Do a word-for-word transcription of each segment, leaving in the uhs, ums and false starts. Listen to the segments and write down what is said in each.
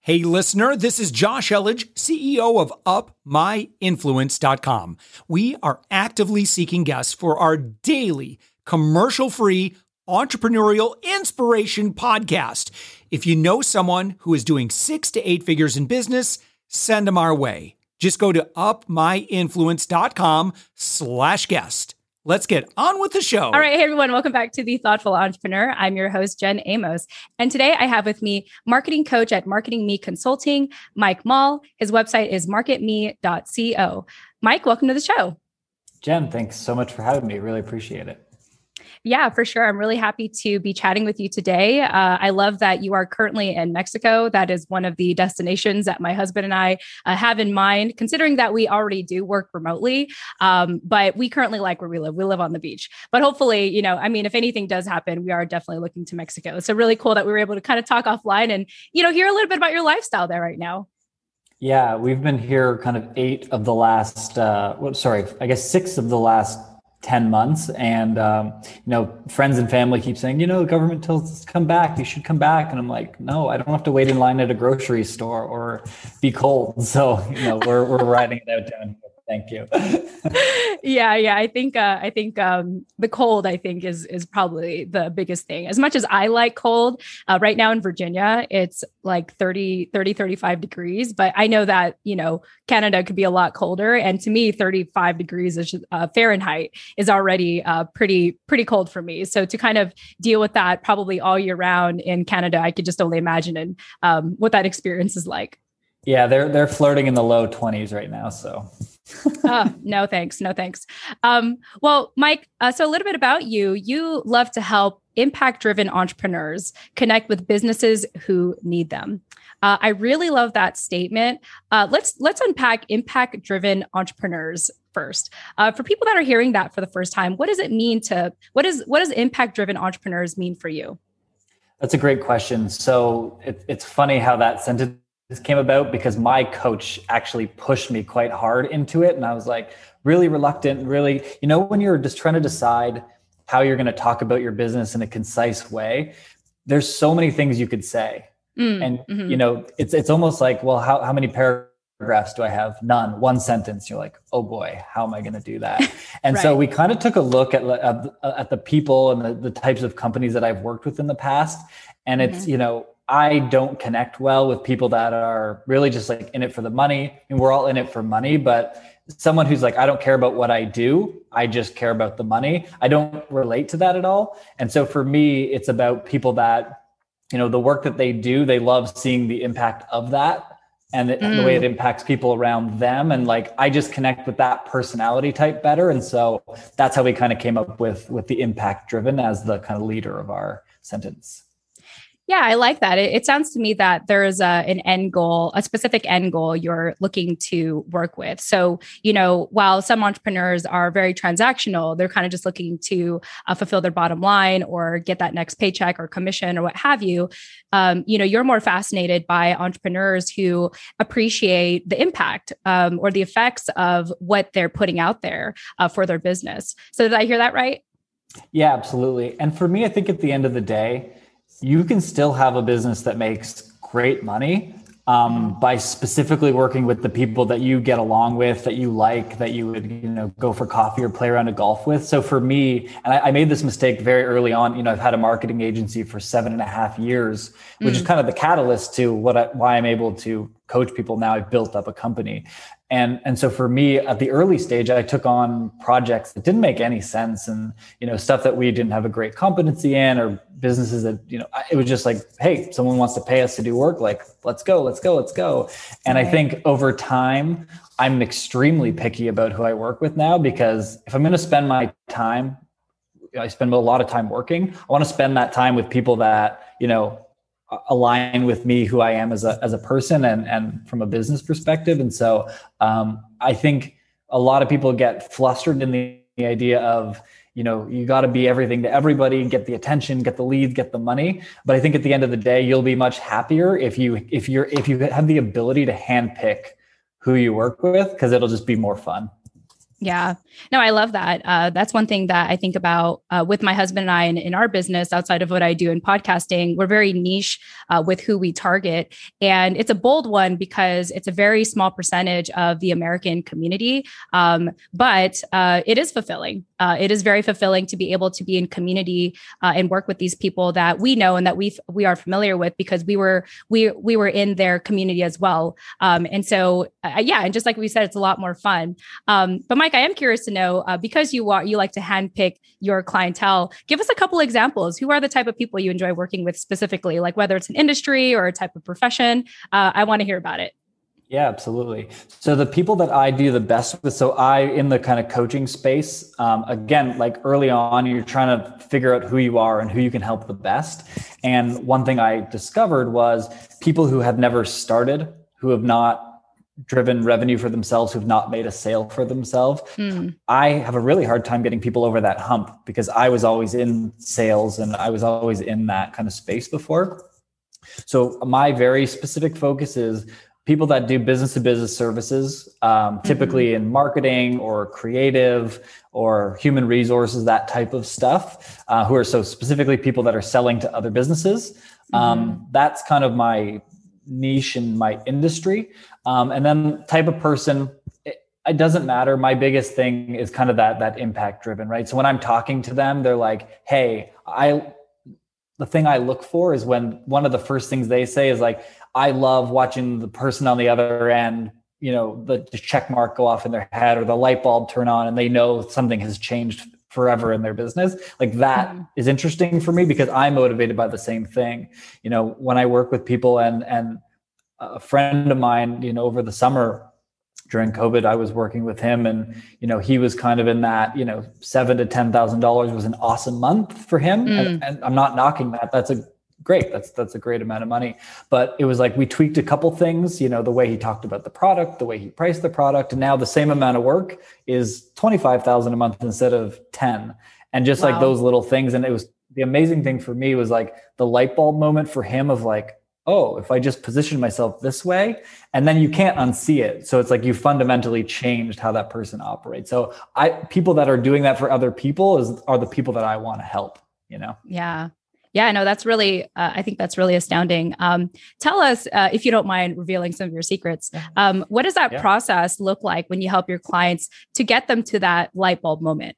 Hey, listener, this is Josh Elledge, C E O of up my influence dot com. We are actively seeking guests for our daily commercial-free entrepreneurial inspiration podcast. If you know someone who is doing six to eight figures in business, send them our way. Just go to up my influence dot com slash guest. Let's get on with the show. All right. Hey, everyone. Welcome back to The Thoughtful Entrepreneur. I'm your host, Jen Amos. And today I have with me marketing coach at Marketing Me Consulting, Mike Mall. His website is market me dot co. Mike, welcome to the show. Jen, thanks so much for having me. Really appreciate it. Yeah, for sure. I'm really happy to be chatting with you today. Uh, I love that you are currently in Mexico. That is one of the destinations that my husband and I uh, have in mind, considering that we already do work remotely. Um, but we currently like where we live. We live on the beach. But hopefully, you know, I mean, if anything does happen, we are definitely looking to Mexico. So really cool that we were able to kind of talk offline and, you know, hear a little bit about your lifestyle there right now. Yeah, we've been here kind of eight of the last, uh, well, sorry, I guess six of the last ten months. And, um, you know, friends and family keep saying, you know, the government tells us to come back. You should come back. And I'm like, no, I don't have to wait in line at a grocery store or be cold. So, you know, we're, we're riding it out down here. Thank you. yeah. Yeah. I think, uh, I think, um, the cold, I think is, is probably the biggest thing. As much as I like cold, uh, right now in Virginia, it's like thirty, thirty, thirty-five degrees, but I know that, you know, Canada could be a lot colder. And to me, thirty-five degrees is, uh, Fahrenheit is already, uh, pretty, pretty cold for me. So to kind of deal with that probably all year round in Canada, I could just only imagine and, um, what that experience is like. Yeah, they're they're flirting in the low twenties right now. So, oh, no thanks, no thanks. Um, well, Mike, uh, so a little bit about you. You love to help impact-driven entrepreneurs connect with businesses who need them. Uh, I really love that statement. Uh, let's let's unpack impact-driven entrepreneurs first. Uh, for people that are hearing that for the first time, what does it mean to what is what does impact-driven entrepreneurs mean for you? That's a great question. So it, it's funny how that sentence This came about because my coach actually pushed me quite hard into it. And I was like really reluctant, really, you know, when you're just trying to decide how you're going to talk about your business in a concise way, there's so many things you could say. Mm, and, mm-hmm. you know, it's, it's almost like, well, how, how many paragraphs do I have? None, one sentence. You're like, oh boy, how am I going to do that? And right. So we kind of took a look at, at, at the people and the, the types of companies that I've worked with in the past. And it's, mm-hmm. you know, I don't connect well with people that are really just like in it for the money. And we're all in it for money, but someone who's like, I don't care about what I do. I just care about the money. I don't relate to that at all. And so for me, it's about people that, you know, the work that they do, they love seeing the impact of that and the, mm. the way it impacts people around them. And like, I just connect with that personality type better. And so that's how we kind of came up with, with the impact driven as the kind of leader of our sentence. Yeah, I like that. It, it sounds to me that there is a, an end goal, a specific end goal you're looking to work with. So, you know, while some entrepreneurs are very transactional, they're kind of just looking to uh, fulfill their bottom line or get that next paycheck or commission or what have you. Um, you know, you're more fascinated by entrepreneurs who appreciate the impact um, or the effects of what they're putting out there uh, for their business. So did I hear that right? Yeah, absolutely. And for me, I think at the end of the day, you can still have a business that makes great money um, by specifically working with the people that you get along with, that you like, that you would, you know, go for coffee or play around a golf with. So for me, and I, I made this mistake very early on, you know, I've had a marketing agency for seven and a half years, which mm. is kind of the catalyst to what I, why I'm able to coach people now. I've built up a company. And, and so for me at the early stage, I took on projects that didn't make any sense and, you know, stuff that we didn't have a great competency in or businesses that, you know, it was just like, hey, someone wants to pay us to do work. Like, let's go, let's go, let's go. And I think over time, I'm extremely picky about who I work with now, because if I'm going to spend my time, I spend a lot of time working. I want to spend that time with people that, you know, align with me, who I am as a as a person and and from a business perspective. And so um, I think a lot of people get flustered in the, the idea of, you know, you got to be everything to everybody, get the attention, get the leads, get the money. But I think at the end of the day, you'll be much happier if you if you're if you have the ability to handpick who you work with, because it'll just be more fun. Yeah. No, I love that. Uh, that's one thing that I think about uh, with my husband and I in, in our business outside of what I do in podcasting. We're very niche uh, with who we target. And it's a bold one because it's a very small percentage of the American community. Um, but uh, it is fulfilling. Uh, it is very fulfilling to be able to be in community uh, and work with these people that we know and that we we are familiar with because we were we we were in their community as well. Um, and so, uh, yeah, and just like we said, it's a lot more fun. Um, but Mike, I am curious to know uh, because you are you like to handpick your clientele. Give us a couple examples. Who are the type of people you enjoy working with specifically? Like whether it's an industry or a type of profession. Uh, I want to hear about it. Yeah, absolutely. So the people that I do the best with, so I, in the kind of coaching space, um, again, like early on, you're trying to figure out who you are and who you can help the best. And one thing I discovered was people who have never started, who have not driven revenue for themselves, who've not made a sale for themselves. Mm. I have a really hard time getting people over that hump because I was always in sales and I was always in that kind of space before. So my very specific focus is people that do business to business services, um, typically mm-hmm. in marketing or creative or human resources, that type of stuff, uh, who are so specifically people that are selling to other businesses. Mm-hmm. Um, that's kind of my niche in my industry. Um, and then type of person, it, it doesn't matter. My biggest thing is kind of that, that impact driven, right? So when I'm talking to them, they're like, hey, I, the thing I look for is when one of the first things they say is like, I love watching the person on the other end, you know, the, the check mark go off in their head or the light bulb turn on and they know something has changed forever in their business. Like that mm-hmm. is interesting for me because I'm motivated by the same thing. You know, when I work with people and, and a friend of mine, you know, over the summer during COVID, I was working with him and, you know, he was kind of in that, you know, seven to ten thousand dollars was an awesome month for him. Mm. And, and I'm not knocking that. That's a great. That's, that's a great amount of money, but it was like, we tweaked a couple things, you know, the way he talked about the product, the way he priced the product. And now the same amount of work is twenty-five thousand a month instead of ten. And just wow. like those little things. And it was the amazing thing for me was like the light bulb moment for him of like, oh, if I just position myself this way, and then you can't unsee it. So it's like you fundamentally changed how that person operates. So I, people that are doing that for other people is, are the people that I want to help, you know? Yeah. Yeah, no, that's really, uh, I think that's really astounding. Um, tell us, uh, if you don't mind revealing some of your secrets, um, what does that yeah. process look like when you help your clients to get them to that light bulb moment?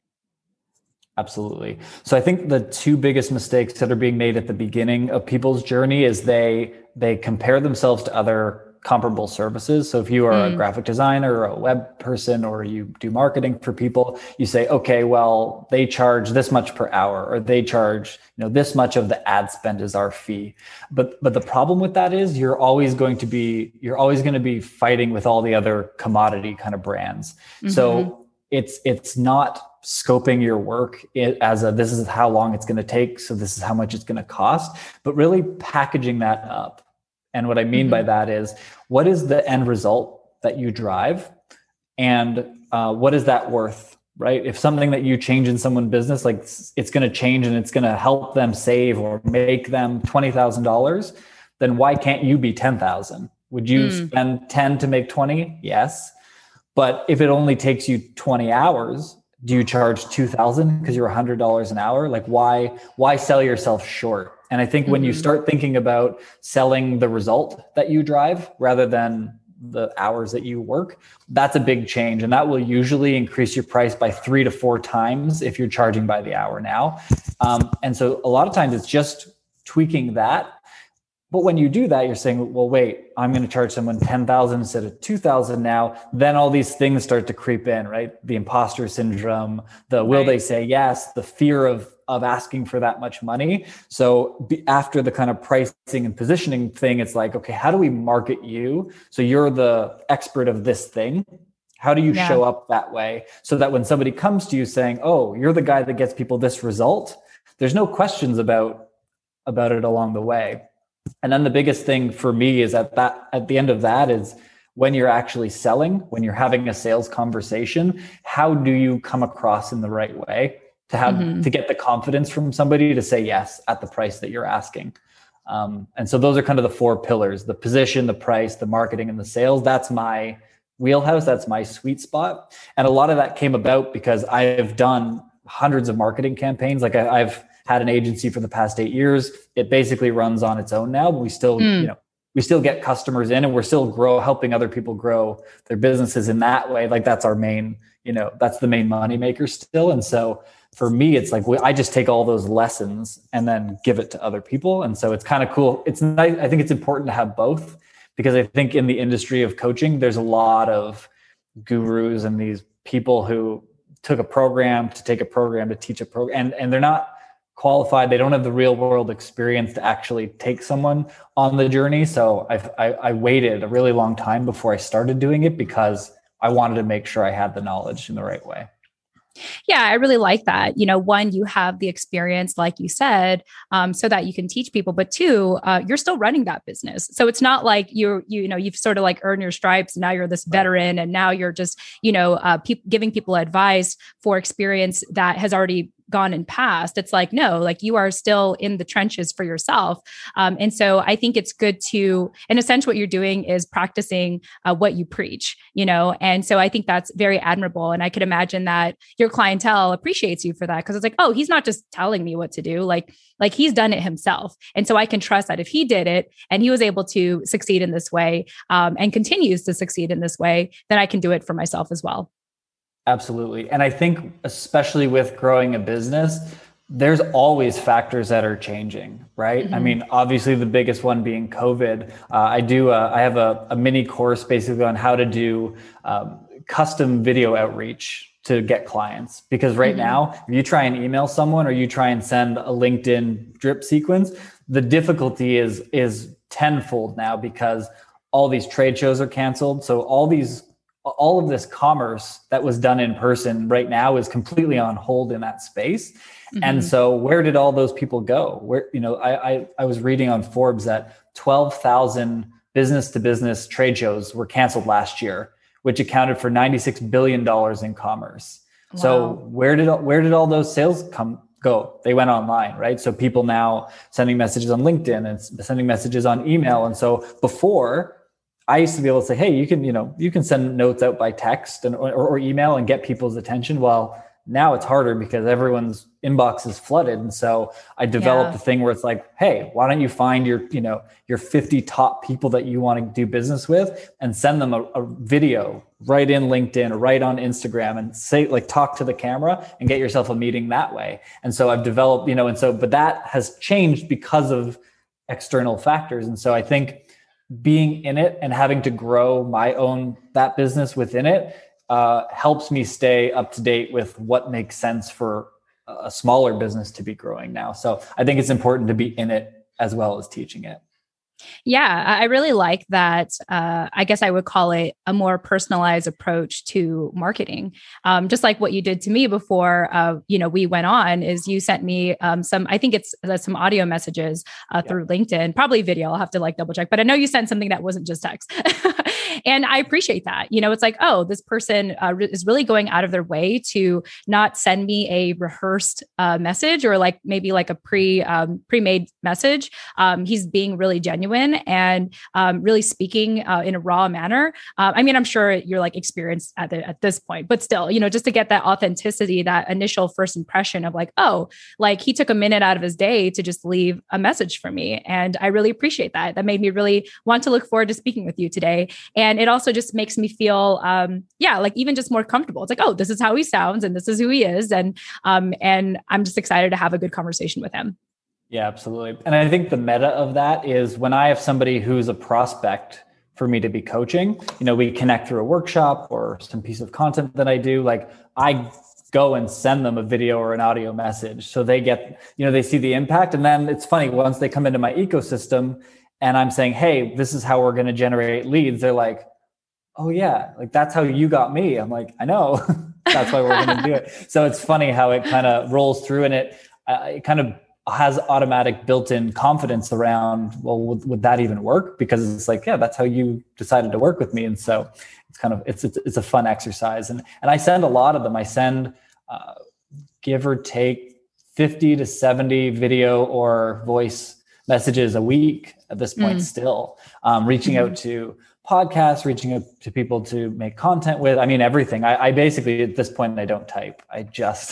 Absolutely. So I think the two biggest mistakes that are being made at the beginning of people's journey is they they compare themselves to other comparable services. So if you are mm. a graphic designer or a web person or you do marketing for people, you say, okay, well, they charge this much per hour or they charge, you know, this much of the ad spend is our fee. But but the problem with that is you're always going to be you're always going to be fighting with all the other commodity kind of brands. Mm-hmm. So it's it's not scoping your work as a, this is how long it's going to take. So this is how much it's going to cost, but really packaging that up. And what I mean mm-hmm. by that is what is the end result that you drive and uh, what is that worth, right? If something that you change in someone's business, like it's going to change and it's going to help them save or make them twenty thousand dollars, then why can't you be ten thousand? Would you mm. spend ten to make twenty? Yes. But if it only takes you twenty hours, do you charge two thousand because you're one hundred dollars an hour? Like why, why sell yourself short? And I think mm-hmm. when you start thinking about selling the result that you drive rather than the hours that you work, that's a big change. And that will usually increase your price by three to four times if you're charging by the hour now. Um, and so a lot of times it's just tweaking that. But when you do that, you're saying, well, wait, I'm going to charge someone ten thousand instead of two thousand now. Then all these things start to creep in, right? The imposter syndrome, the will right. they say yes, the fear of, of asking for that much money. So be, after the kind of pricing and positioning thing, it's like, okay, how do we market you? So you're the expert of this thing. How do you yeah. show up that way so that when somebody comes to you saying, oh, you're the guy that gets people this result, there's no questions about, about it along the way. And then the biggest thing for me is at that, at the end of that is when you're actually selling, when you're having a sales conversation, how do you come across in the right way to have, mm-hmm. to get the confidence from somebody to say yes at the price that you're asking. Um, and so those are kind of the four pillars, the position, the price, the marketing, and the sales. That's my wheelhouse. That's my sweet spot. And a lot of that came about because I've done hundreds of marketing campaigns. Like I, I've had an agency for the past eight years. It basically runs on its own now, but we still, mm. you know, we still get customers in and we're still grow, helping other people grow their businesses in that way. Like that's our main, you know, that's the main money maker still. And so for me, it's like, I just take all those lessons and then give it to other people. And so it's kind of cool. It's nice. I think it's important to have both, because I think in the industry of coaching, there's a lot of gurus and these people who took a program to take a program to teach a program, and, and they're not qualified. They don't have the real world experience to actually take someone on the journey. So I've, I, I waited a really long time before I started doing it because I wanted to make sure I had the knowledge in the right way. Yeah, I really like that. You know, one, you have the experience, like you said, um, so that you can teach people. But two, uh, you're still running that business. So it's not like you're, you, you know, you've sort of like earned your stripes. And now you're this veteran, and now you're just, you know, uh, pe- giving people advice for experience that has already gone and passed. It's like, no, like you are still in the trenches for yourself. Um, and so I think it's good to, in a sense, what you're doing is practicing uh, what you preach, you know? And so I think that's very admirable. And I could imagine that your clientele appreciates you for that, because it's like, oh, he's not just telling me what to do. Like, like he's done it himself. And so I can trust that if he did it and he was able to succeed in this way um, and continues to succeed in this way, then I can do it for myself as well. Absolutely. And I think especially with growing a business, there's always factors that are changing, right? Mm-hmm. I mean, obviously the biggest one being COVID. Uh, I do, uh, I have a, a mini course basically on how to do um, custom video outreach to get clients. Because right mm-hmm. now, if you try and email someone or you try and send a LinkedIn drip sequence, the difficulty is, is tenfold now because all these trade shows are canceled. So all these all of this commerce that was done in person right now is completely on hold in that space. Mm-hmm. And so where did all those people go? Where, you know, I, I, I was reading on Forbes that twelve thousand business to business trade shows were canceled last year, which accounted for ninety-six billion dollars in commerce. Wow. So where did, where did all those sales come go? They went online, right? So people now sending messages on LinkedIn and sending messages on email. And so before, I used to be able to say, hey, you can, you know, you can send notes out by text and or, or email and get people's attention. Well, now it's harder because everyone's inbox is flooded. And so I developed yeah. a thing where it's like, hey, why don't you find your, you know, your fifty top people that you want to do business with and send them a, a video right in LinkedIn or right on Instagram and say, like, talk to the camera and get yourself a meeting that way. And so I've developed, you know, and so, but that has changed because of external factors. And so I think being in it and having to grow my own, that business within it, uh, helps me stay up to date with what makes sense for a smaller business to be growing now. So I think it's important to be in it as well as teaching it. Yeah, I really like that. Uh, I guess I would call it a more personalized approach to marketing. Um, just like what you did to me before, uh, you know, we went on is you sent me um, some, I think it's uh, some audio messages uh, yeah. through LinkedIn, probably video. I'll have to like double check, but I know you sent something that wasn't just text. And I appreciate that. You know, it's like, oh, this person uh, re- is really going out of their way to not send me a rehearsed uh, message or like maybe like a pre um, pre-made message. Um, he's being really genuine and um, really speaking uh, in a raw manner. Uh, I mean, I'm sure you're like experienced at the, at this point, but still, you know, just to get that authenticity, that initial first impression of like, oh, like he took a minute out of his day to just leave a message for me. And I really appreciate that. That made me really want to look forward to speaking with you today. And it also just makes me feel, um, yeah, like even just more comfortable. It's like, oh, this is how he sounds and this is who he is. And, um, and I'm just excited to have a good conversation with him. Yeah, absolutely. And I think the meta of that is when I have somebody who's a prospect for me to be coaching, you know, we connect through a workshop or some piece of content that I do, like I go and send them a video or an audio message. So they get, you know, they see the impact. And then it's funny, once they come into my ecosystem and I'm saying, hey, this is how we're going to generate leads. They're like, oh yeah, like that's how you got me. I'm like, I know. That's why we're going to do it. So it's funny how it kind of rolls through and it, uh, it kind of has automatic built-in confidence around, well, would, would that even work? Because it's like, yeah, that's how you decided to work with me. And so it's kind of, it's, it's, it's a fun exercise. And, and I send a lot of them. I send, uh, give or take fifty to seventy video or voice messages a week at this point, mm. still um, reaching mm-hmm. out to podcasts, reaching out to people to make content with. I mean, everything. I, I basically, at this point, I don't type. I just,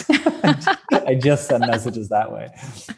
I just send messages that way.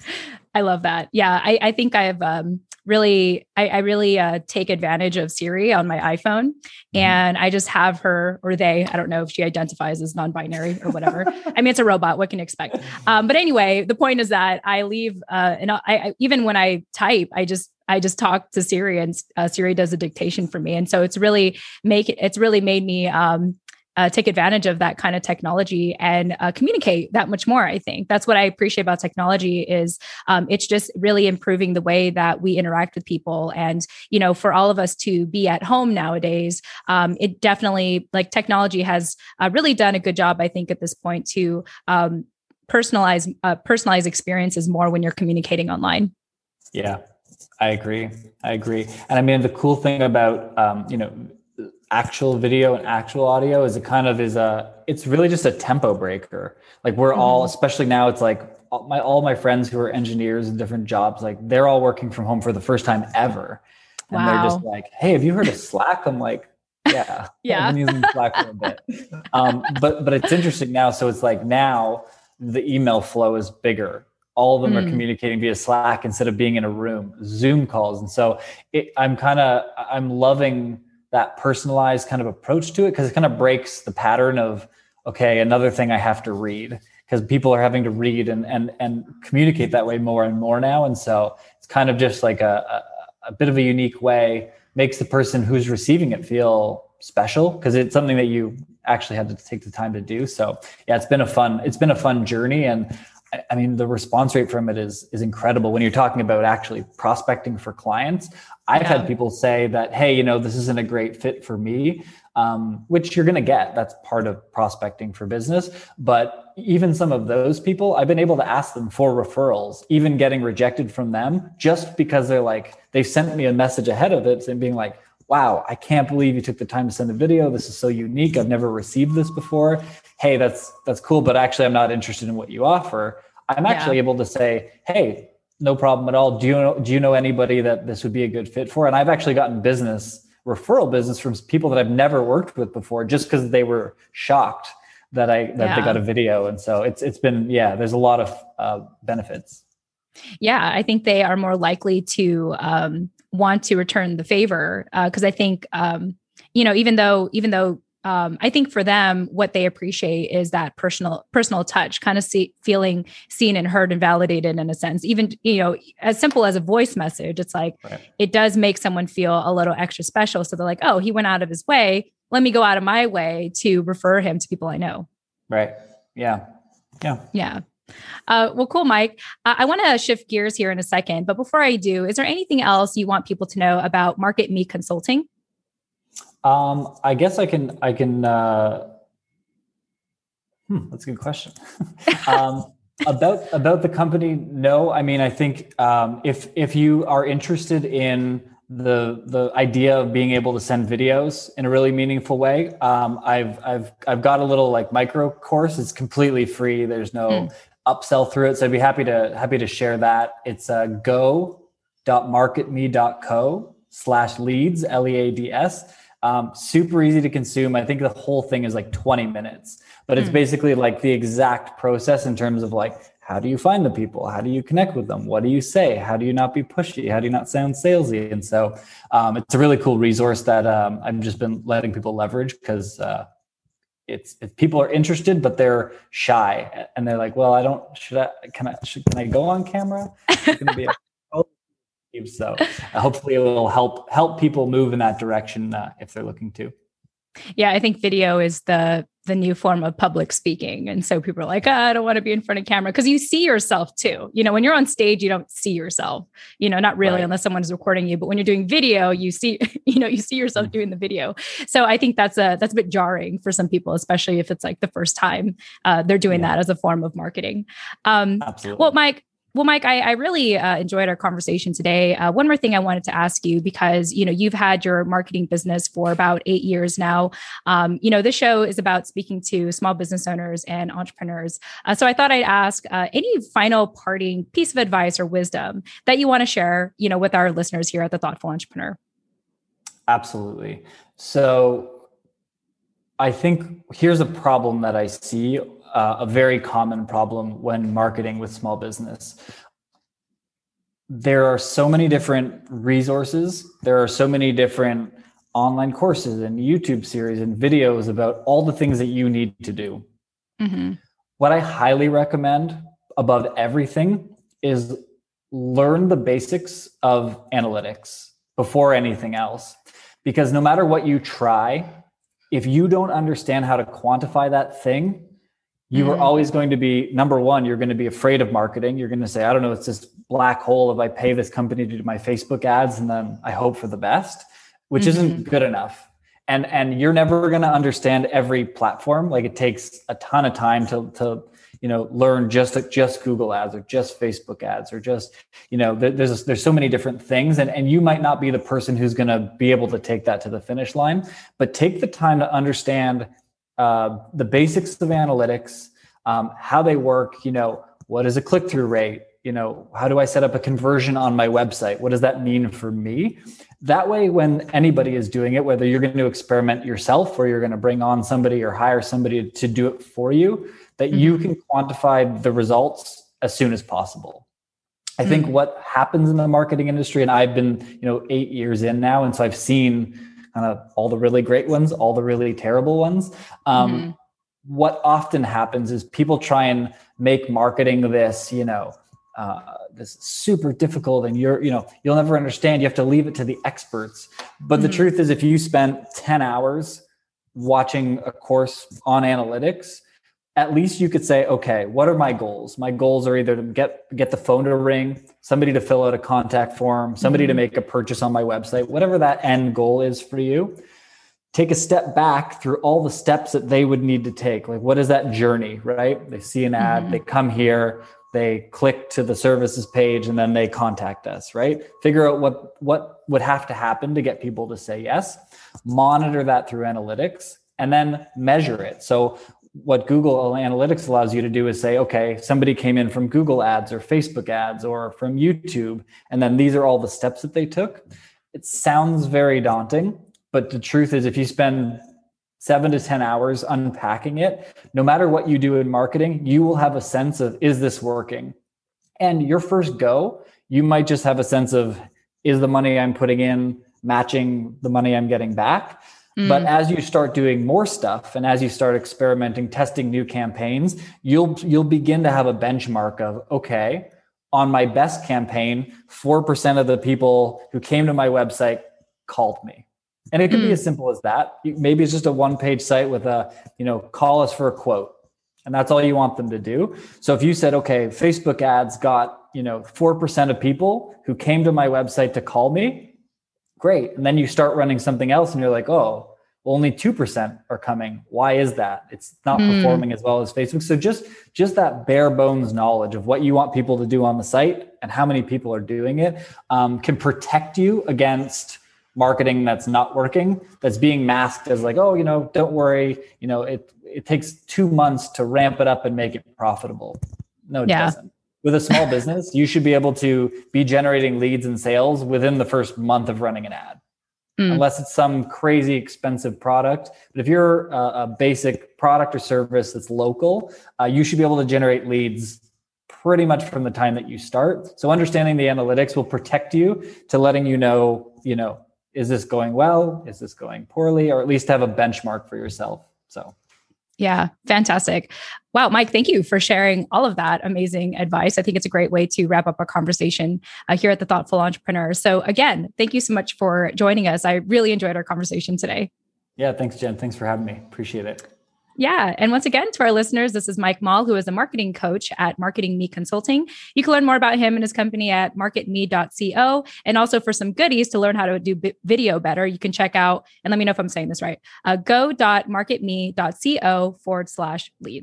I love that. Yeah. I, I think I've um, really, I, I really uh, take advantage of Siri on my iPhone, mm-hmm. and I just have her, or they, I don't know if she identifies as non-binary or whatever. I mean, it's a robot. What can you expect? Um, but anyway, the point is that I leave, uh, and I, I even when I type, I just, I just talk to Siri, and uh, Siri does a dictation for me. And so it's really make it, it's really made me um, uh, take advantage of that kind of technology and uh, communicate that much more. I think that's what I appreciate about technology is um, it's just really improving the way that we interact with people. And, you know, for all of us to be at home nowadays, um, it definitely, like, technology has uh, really done a good job, I think, at this point to um, personalize, uh, personalize experiences more when you're communicating online. Yeah. I agree. I agree. And I mean, the cool thing about, um, you know, actual video and actual audio is it kind of is a, it's really just a tempo breaker. Like we're mm-hmm. all, especially now, it's like all my, all my friends who are engineers in different jobs, like they're all working from home for the first time ever. And wow. they're just like, hey, have you heard of Slack? I'm like, yeah, yeah. I've been using Slack for a bit. Um, but, but it's interesting now. So it's like now the email flow is bigger. All of them mm. are communicating via Slack instead of being in a room, Zoom calls. And so it, I'm kind of, I'm loving that personalized kind of approach to it, because it kind of breaks the pattern of, okay, another thing I have to read, because people are having to read and, and, and communicate that way more and more now. And so it's kind of just like a, a, a bit of a unique way, makes the person who's receiving it feel special, because it's something that you actually had to take the time to do. So yeah, it's been a fun, it's been a fun journey. And I mean, the response rate from it is is incredible. When you're talking about actually prospecting for clients, I've yeah. had people say that, hey, you know, this isn't a great fit for me, um, which you're going to get. That's part of prospecting for business. But even some of those people, I've been able to ask them for referrals, even getting rejected from them, just because they're like, they've sent me a message ahead of it and being like, wow, I can't believe you took the time to send the video. This is so unique. I've never received this before. Hey, that's that's cool, but actually I'm not interested in what you offer. I'm actually yeah. able to say, hey, no problem at all. Do you know, do you know anybody that this would be a good fit for? And I've actually gotten business, referral business from people that I've never worked with before, just because they were shocked that I that yeah. they got a video. And so it's it's been, yeah, there's a lot of uh, benefits. Yeah, I think they are more likely to um, want to return the favor, because uh, I think, um, you know, even though, even though um, I think for them, what they appreciate is that personal, personal touch, kind of see, feeling seen and heard and validated in a sense. Even, you know, as simple as a voice message, it's like, right. it does make someone feel a little extra special. So they're like, oh, he went out of his way. Let me go out of my way to refer him to people I know. Right. Yeah. Yeah. Yeah. Uh, well, cool, Mike. Uh, I want to shift gears here in a second, but before I do, is there anything else you want people to know about Market Me Consulting? Um, I guess I can, I can, uh, hmm, that's a good question. um, about, about the company. No, I mean, I think, um, if, if you are interested in the, the idea of being able to send videos in a really meaningful way, um, I've, I've, I've got a little like micro course. It's completely free. There's no mm. upsell through it. So I'd be happy to, happy to share that. It's uh, go.marketme.co slash leads, L E A D S. Um, super easy to consume. I think the whole thing is like twenty minutes, but it's mm. basically like the exact process in terms of like, how do you find the people? How do you connect with them? What do you say? How do you not be pushy? How do you not sound salesy? And so um, it's a really cool resource that um, I've just been letting people leverage, because uh, it's if people are interested, but they're shy and they're like, well, I don't, should I, can I, should, can I go on camera? It's going to be a So uh, hopefully it will help help people move in that direction uh, if they're looking to. Yeah, I think video is the the new form of public speaking. And so people are like, oh, I don't want to be in front of camera, because you see yourself too. You know, when you're on stage, you don't see yourself, you know, not really, right. unless someone is recording you. But when you're doing video, you see, you know, you see yourself mm-hmm. doing the video. So I think that's a that's a bit jarring for some people, especially if it's like the first time uh, they're doing yeah. that as a form of marketing. Um, Absolutely. Well, Mike, Well, Mike, I, I really uh, enjoyed our conversation today. Uh, one more thing I wanted to ask you, because you know you've had your marketing business for about eight years now. Um, you know, this show is about speaking to small business owners and entrepreneurs. Uh, so I thought I'd ask uh, any final parting piece of advice or wisdom that you want to share, you know, with our listeners here at The Thoughtful Entrepreneur. Absolutely. So I think here's a problem that I see. Uh, a very common problem when marketing with small business. There are so many different resources. There are so many different online courses and YouTube series and videos about all the things that you need to do. Mm-hmm. What I highly recommend above everything is learn the basics of analytics before anything else. Because no matter what you try, if you don't understand how to quantify that thing, you are always going to be, number one, you're going to be afraid of marketing. You're going to say, I don't know, it's this black hole if I pay this company to do my Facebook ads and then I hope for the best, which mm-hmm. isn't good enough. And and you're never going to understand every platform. Like it takes a ton of time to, to you know, learn just just Google ads or just Facebook ads or just, you know, there's there's so many different things. And, and you might not be the person who's going to be able to take that to the finish line, but take the time to understand Uh, the basics of analytics, um, how they work, you know, what is a click-through rate? You know, how do I set up a conversion on my website? What does that mean for me? That way, when anybody is doing it, whether you're going to experiment yourself or you're going to bring on somebody or hire somebody to do it for you, that mm-hmm. you can quantify the results as soon as possible. I mm-hmm. think what happens in the marketing industry, and I've been, you know, eight years in now, and so I've seen kind of all the really great ones, all the really terrible ones. Um, mm-hmm. What often happens is people try and make marketing this, you know, uh, this super difficult, and you're, you know, you'll never understand. You have to leave it to the experts. But mm-hmm. the truth is, if you spent ten hours watching a course on analytics, at least you could say, okay, what are my goals? My goals are either to get get the phone to ring, somebody to fill out a contact form, somebody mm-hmm. to make a purchase on my website, whatever that end goal is for you. Take a step back through all the steps that they would need to take. Like, what is that journey, right? They see an ad, mm-hmm. they come here, they click to the services page, and then they contact us, right? Figure out what, what would have to happen to get people to say yes, monitor that through analytics, and then measure it. So what Google Analytics allows you to do is say, okay, somebody came in from Google ads or Facebook ads or from YouTube, and then these are all the steps that they took. It sounds very daunting, but the truth is, if you spend seven to ten hours unpacking it, no matter what you do in marketing, you will have a sense of, is this working? And your first go, you might just have a sense of, is the money I'm putting in matching the money I'm getting back? But as you start doing more stuff and as you start experimenting, testing new campaigns, you'll you'll begin to have a benchmark of, okay, on my best campaign, four percent of the people who came to my website called me. And it could mm. be as simple as that. Maybe it's just a one-page site with a, you know, call us for a quote. And that's all you want them to do. So if you said, okay, Facebook ads got, you know, four percent of people who came to my website to call me, great. And then you start running something else and you're like, oh, well, only two percent are coming. Why is that? It's not mm. performing as well as Facebook. So just, just that bare bones knowledge of what you want people to do on the site and how many people are doing it um, can protect you against marketing that's not working, that's being masked as like, oh, you know, don't worry. You know, it, it takes two months to ramp it up and make it profitable. No, it yeah. doesn't. With a small business, you should be able to be generating leads and sales within the first month of running an ad, mm. unless it's some crazy expensive product. But if you're a, a basic product or service that's local, uh, you should be able to generate leads pretty much from the time that you start. So understanding the analytics will protect you to letting you know, you know, is this going well? Is this going poorly? Or at least have a benchmark for yourself. So. Yeah, fantastic. Wow, Mike, thank you for sharing all of that amazing advice. I think it's a great way to wrap up our conversation uh, here at The Thoughtful Entrepreneur. So again, thank you so much for joining us. I really enjoyed our conversation today. Yeah, thanks, Jen. Thanks for having me. Appreciate it. Yeah. And once again, to our listeners, this is Mike Mall, who is a marketing coach at Marketing Me Consulting. You can learn more about him and his company at market me dot co. And also for some goodies to learn how to do b- video better, you can check out, and let me know if I'm saying this right, uh, go dot market me dot co forward slash leads.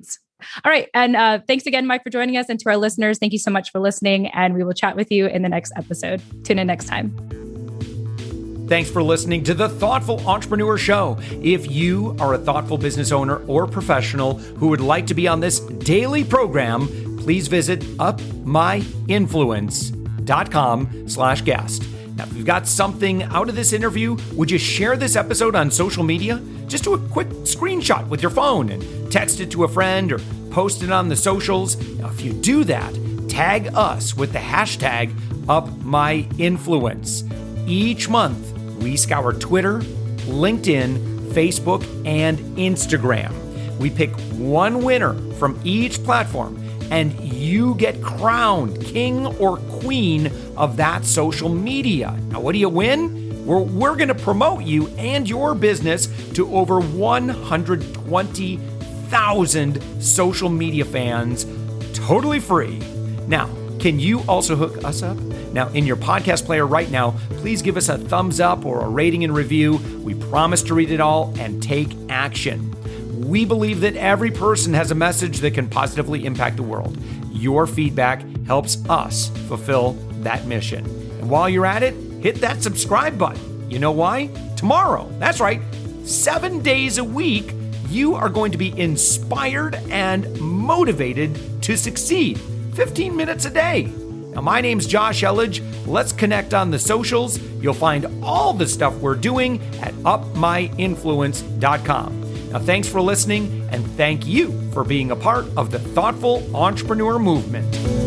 All right. And uh, thanks again, Mike, for joining us. And to our listeners, thank you so much for listening. And we will chat with you in the next episode. Tune in next time. Thanks for listening to The Thoughtful Entrepreneur Show. If you are a thoughtful business owner or professional who would like to be on this daily program, please visit up my influence dot com slash guest. Now, if you've got something out of this interview, would you share this episode on social media? Just do a quick screenshot with your phone and text it to a friend or post it on the socials. Now, if you do that, tag us with the hashtag UpMyInfluence. Each month, we scour Twitter, LinkedIn, Facebook, and Instagram. We pick one winner from each platform, and you get crowned king or queen of that social media. Now, what do you win? We're, we're going to promote you and your business to over one hundred twenty thousand social media fans, totally free. Now, can you also hook us up? Now, in your podcast player right now, please give us a thumbs up or a rating and review. We promise to read it all and take action. We believe that every person has a message that can positively impact the world. Your feedback helps us fulfill that mission. And while you're at it, hit that subscribe button. You know why? Tomorrow, that's right, seven days a week, you are going to be inspired and motivated to succeed. fifteen minutes a day. Now, my name's Josh Elledge. Let's connect on the socials. You'll find all the stuff we're doing at up my influence dot com. Now, thanks for listening, and thank you for being a part of the Thoughtful Entrepreneur Movement.